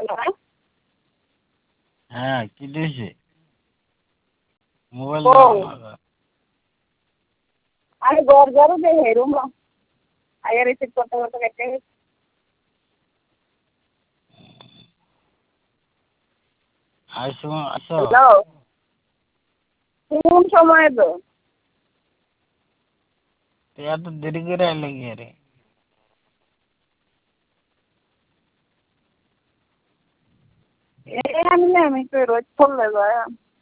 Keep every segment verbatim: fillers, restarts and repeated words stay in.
হ্যাঁ, কি দিয়েছে? মোবাইল কও দাও লাগা। আমি ঘর ঝাড়ু দিয়ে হেরুম আগে রিসিভ করতে করতে কেটে গেছে। আইসো আসো। হ্যালো কোন সময় তো এত দেরি করে আইলে কি রে? এ আমি না আমি তো রোজ করলে যায়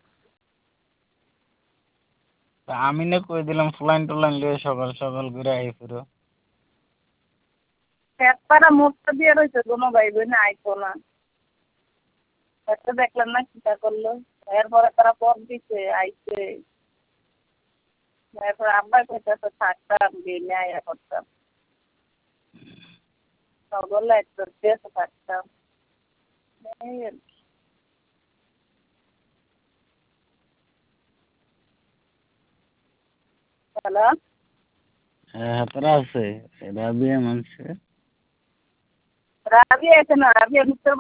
তা আমি না কই দিলাম ফ্লাইন টলাইন লিয়ে সকাল সকাল করে আই পুরো। পেটপাড়া মুখটা দিয়ে রয়েছে কোনো ভাই বোন আইতো না একটা দেখলাম না চিন্তা করলো এরপরে তারা পর দিছে আইছে এরপর আব্বাই কইতাছে থাকতাম দিনে আয়া করতাম বললে একটু দেশে থাকতাম এই আর কি। হ্যালো হ্যাঁ তারা আছে রাবিয়া মানছে। রাবি আছে না রাবি